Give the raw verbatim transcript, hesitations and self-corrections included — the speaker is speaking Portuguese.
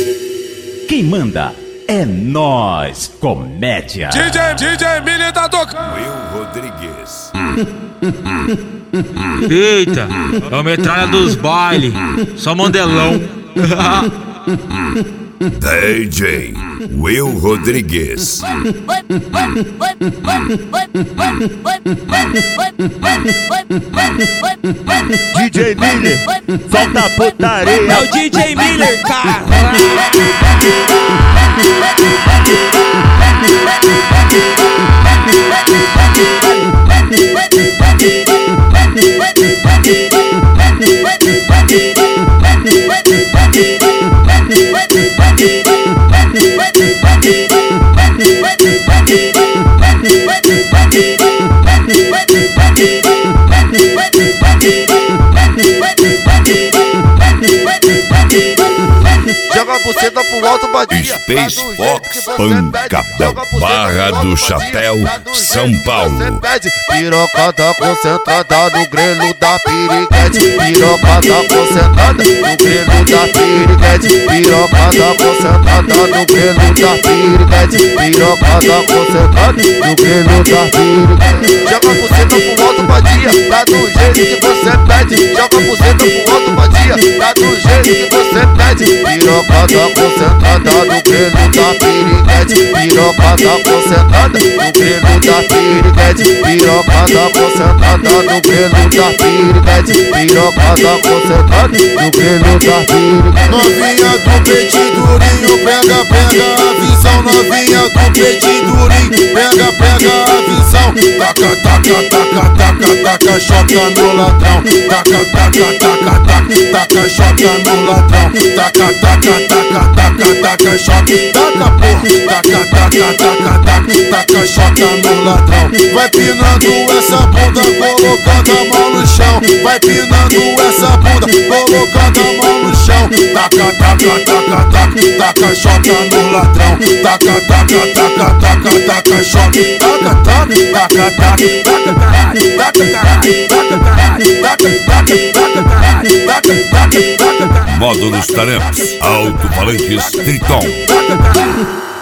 Quem manda é nós, comédia. D J, D J Miller tá tocando. Will Rodrigues. Eita, é o metralha dos bailes, só mandelão. D J Will Rodrigues. D J Miller, solta a putaria. É o D J Miller, cara. Joga a buceta pro alto, badia. Space Fox, Pancadão, Barra do Chapéu, São Paulo. Pirocada concentrada no grelo da piriguete. Pirocada concentrada no grelo da piriguete. Pirocada concentrada no grelo da piriguete. Pirocada concentrada no grelo da piriguete. Joga a buceta pro alto, badia. Tá do jeito que você pede. Joga a buceta pro alto, badia. Tá do jeito que você pede. Pirocada concentrada no grelo da piriguete. Pirocada concentrada no grelo da piriguete. Pirocada concentrada no grelo da piriguete. Pirocada concentrada no grelo da piriguete. Novinha do peitinho durinho, pega, pega a visão. Novinha do peitinho durinho, pega, pega a visão. Taca, taca, taca, taca, taca, choca no ladrão. Taca, taca, taca, taca, taca, choca no ladrão. Taca, taca, taca, taca, taca, choque, taca porra. Taca, taca, taca, taca, taca, choca no ladrão. Vai pinando essa bunda, colocando a mão no chão. Vai pinando essa bunda, colocando a mão no chão. Taca, taca, taca, taca, taca, choca no ladrão. Taca, taca, taca, taca, taca, choque, taca, taca, taca, taca, taca, caralho, taca, caralho, taca, caralho, taca, taca, taca, caralho, taca, taca, taca, caralho. Módulos Taremas, Alto Falantes Triton. Taca, caralho.